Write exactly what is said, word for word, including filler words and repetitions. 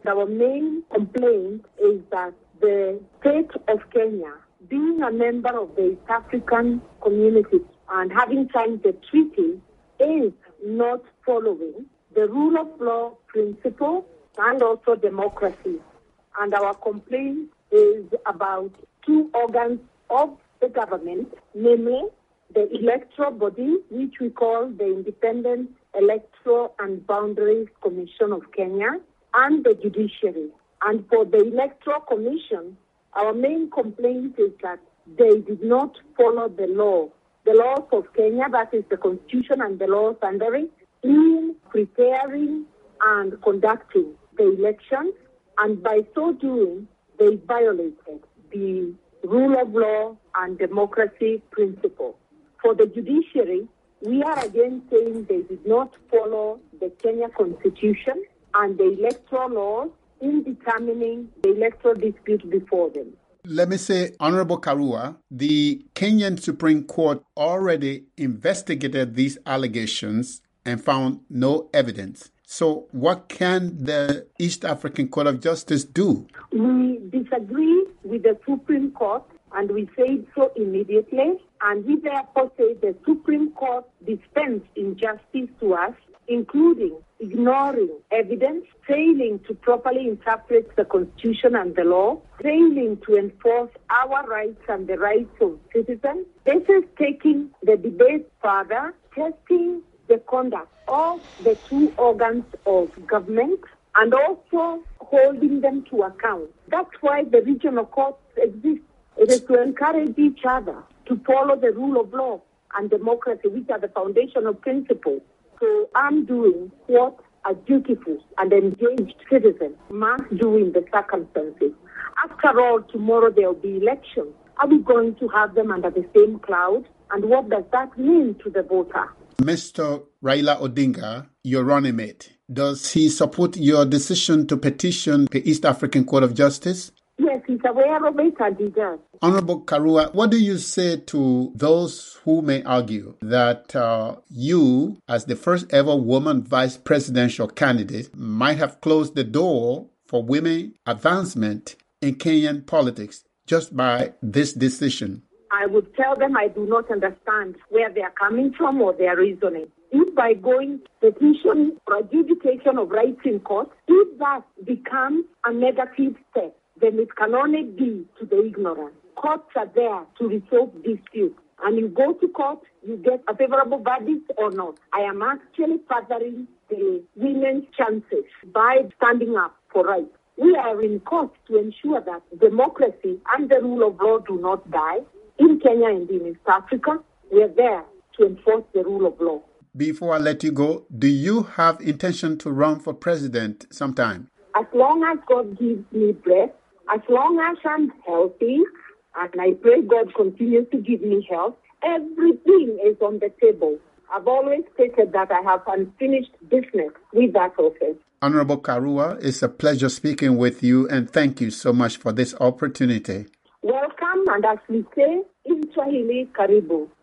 Our main complaint is that the state of Kenya, being a member of the East African community and having signed the treaty, is not following the rule of law principle and also democracy. And our complaint is about two organs of the government, namely the electoral body, which we call the Independent Electoral and Boundaries Commission of Kenya, and the judiciary. And for the Electoral Commission, our main complaint is that they did not follow the law, the laws of Kenya, that is the Constitution and the laws under it, in preparing and conducting the elections. And by so doing, they violated the rule of law and democracy principle. For the judiciary, we are again saying they did not follow the Kenya Constitution and the electoral laws in determining the electoral dispute before them. Let me say, Honorable Karua, the Kenyan Supreme Court already investigated these allegations and found no evidence. So what can the East African Court of Justice do? We disagree with the Supreme Court, and we say so immediately. And we therefore say the Supreme Court dispensed injustice to us, including ignoring evidence, failing to properly interpret the Constitution and the law, failing to enforce our rights and the rights of citizens. This is taking the debate further, testing the conduct of the two organs of government and also holding them to account. That's why the regional courts exist. It is to encourage each other to follow the rule of law and democracy, which are the foundational principles. So I'm doing what a dutiful and engaged citizen must do in the circumstances. After all, tomorrow there will be elections. Are we going to have them under the same cloud? And what does that mean to the voter? Mister Raila Odinga, your running mate, does he support your decision to petition the East African Court of Justice? Yes, he's aware of it and he does. Honorable Karua, what do you say to those who may argue that uh, you, as the first ever woman vice presidential candidate, might have closed the door for women advancement in Kenyan politics just by this decision? I would tell them I do not understand where they are coming from or their reasoning. If by going petition for adjudication of rights in court, if that becomes a negative step, then it can only be to the ignorant. Courts are there to resolve disputes. And you go to court, you get a favorable verdict or not. I am actually furthering the women's chances by standing up for rights. We are in court to ensure that democracy and the rule of law do not die. In Kenya and in East Africa, we are there to enforce the rule of law. Before I let you go, do you have intention to run for president sometime? As long as God gives me breath, as long as I'm healthy, and I pray God continues to give me health, everything is on the table. I've always stated that I have unfinished business with that office. Honorable Karua, it's a pleasure speaking with you, and thank you so much for this opportunity. Welcome, and as we say in Swahili, karibu.